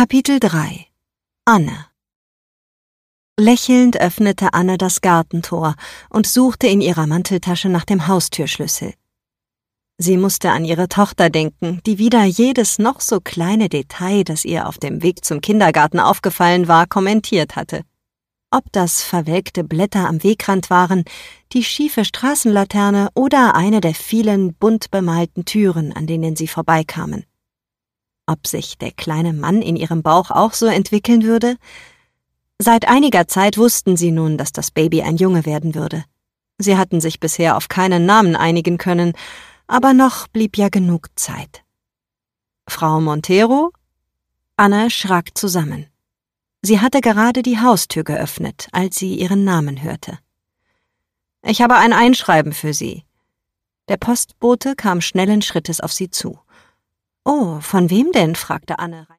Kapitel 3 Anne Lächelnd öffnete Anne das Gartentor und suchte in ihrer Manteltasche nach dem Haustürschlüssel. Sie musste an ihre Tochter denken, die wieder jedes noch so kleine Detail, das ihr auf dem Weg zum Kindergarten aufgefallen war, kommentiert hatte. Ob das verwelkte Blätter am Wegrand waren, die schiefe Straßenlaterne oder eine der vielen bunt bemalten Türen, an denen sie vorbeikamen. Ob sich der kleine Mann in ihrem Bauch auch so entwickeln würde? Seit einiger Zeit wussten sie nun, dass das Baby ein Junge werden würde. Sie hatten sich bisher auf keinen Namen einigen können, aber noch blieb ja genug Zeit. Frau Montero? Anne schrak zusammen. Sie hatte gerade die Haustür geöffnet, als sie ihren Namen hörte. »Ich habe ein Einschreiben für Sie.« Der Postbote kam schnellen Schrittes auf sie zu. »Oh, von wem denn?« fragte Anne.